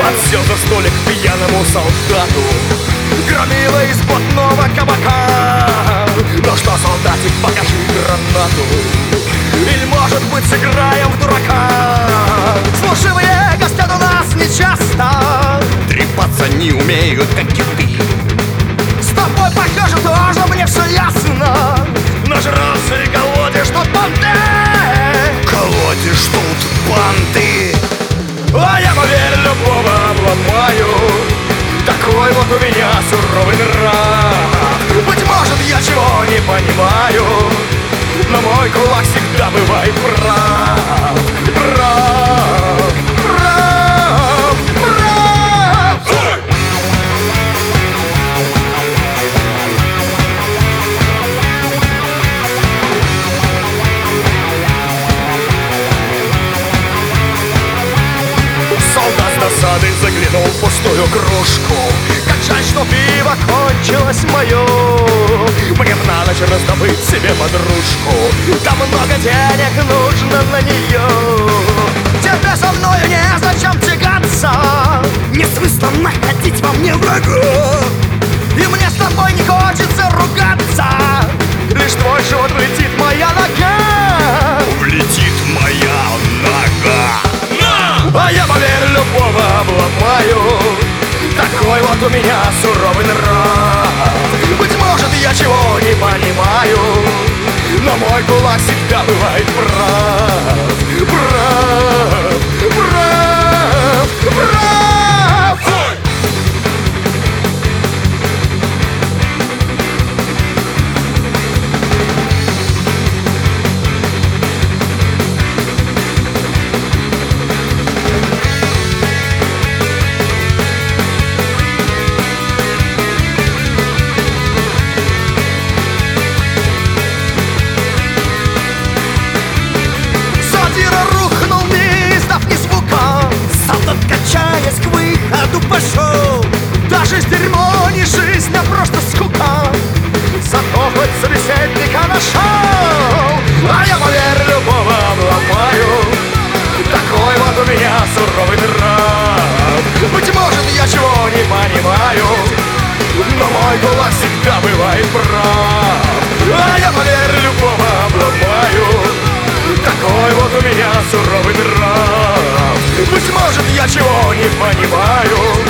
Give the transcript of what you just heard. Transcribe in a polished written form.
Отсел за столик пьяному солдату, громила из блатного кабака. Ну что, солдатик, покажи гранату, или, может быть, сыграем в дурака? Служивые гостят у нас нечасто, трепаться не умеют, как киты. С тобой, похоже, тоже мне все ясно. Нажрался и колотишь тут банты. Колотишь тут банты. А я, поверь, любого обломаю. Такой вот у меня суровый нрав. Быть может, я чего не понимаю, но мой кулак всегда бывает прав. Прав, прав, прав. Солдат с досадой заглянул в пустую кружку. Как жаль, что пиво кончилось мое. Мне б на ночь раздобыть себе подружку, да много денег нужно на нее. Тебе со мною незачем тягаться, не смысла находить во мне врага. И мне с тобой не хочется ругаться, лишь твой живот влетит моя нога. Влетит моя нога. А я, поверь, любого обломаю. Такой вот у меня суровый нрав. Быть может, я чего не понимаю, но мой кулак всегда бывает прав. Прав, прав, прав. Качаясь к выходу пошел. Даже с дерьмо не жизнь, а просто скука. Зато хоть собеседника нашел. А я, поверь, любого обломаю. Такой вот у меня суровый нрав. Быть может, я чего не понимаю, но мой кулак всегда бывает прав. А я, поверь, любого обломаю. Такой вот у меня суровый нрав. Быть может, я чего не понимаю,